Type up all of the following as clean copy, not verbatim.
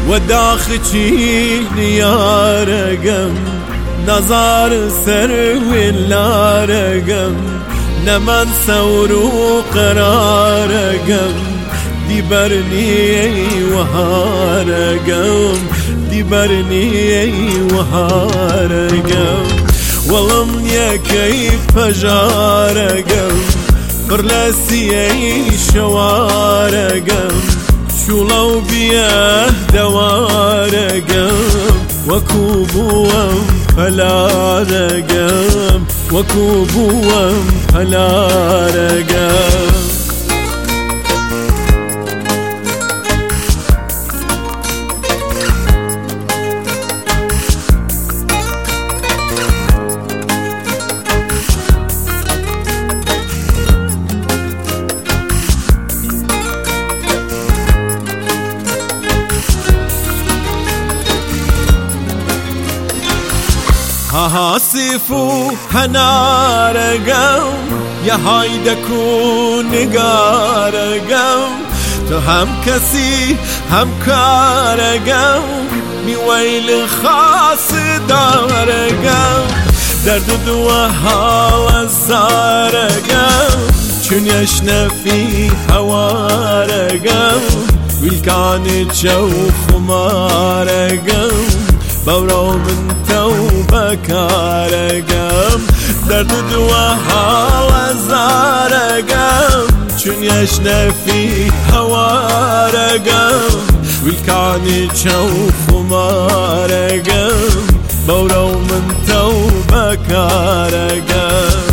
وداخچی نیارگم نظر سر ولارگم نمن سورو قرارگم دی برنی وهارگم دی برنی وهارگم والله يا كيف جارقم برلاسي شوارقم شو لو بيه دوارقم وكوبوم فلا رقم وكوبوم فلا رقم هاسفو هنارقم يا هايدكو نقارقم تو هم كسي هم كارقم مي ويل خاص دارقم درد دواها وزارقم چون يشنا في هوارقم والكان جو خمارقم بورو من توبك رقم درد دواها وزارقم چون يشنا في هوا رقم والكاني تشوف وما رقم بورو من توبك رقم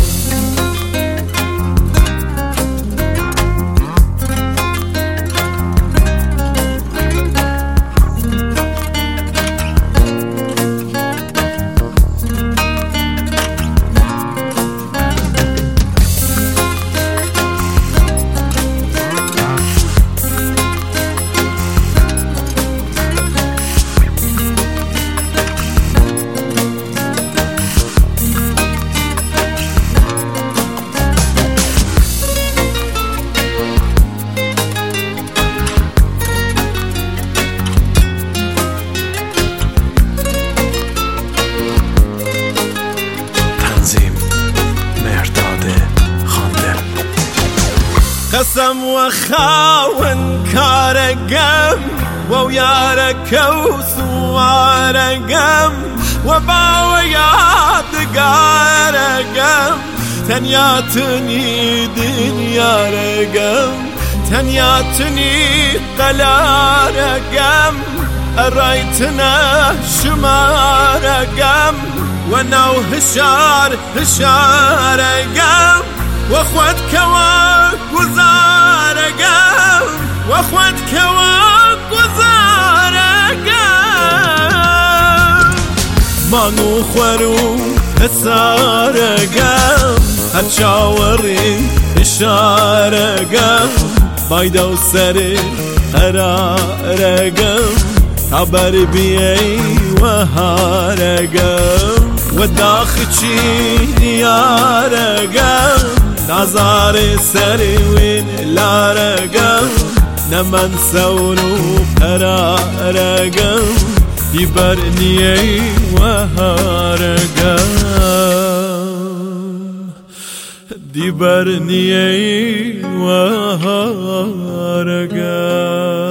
قسم وخاون كارقم ويارك وسوارقم وباويات قارقم تنياتني دنيا رقم تنياتني قلارقم الرايتنا شمارقم وانا وهشار هشارقم واخوات كواك وزارقم واخوات كواك وزارقم ما نخورو هسارقم هتشاوري اشارقم بايدا وسري قرارقم عبر بيي وهارقم وداخچي نيارقم نظر سري وين لارقم نمن سورو قرارقم يبرني وهارقم يبرني وهارقم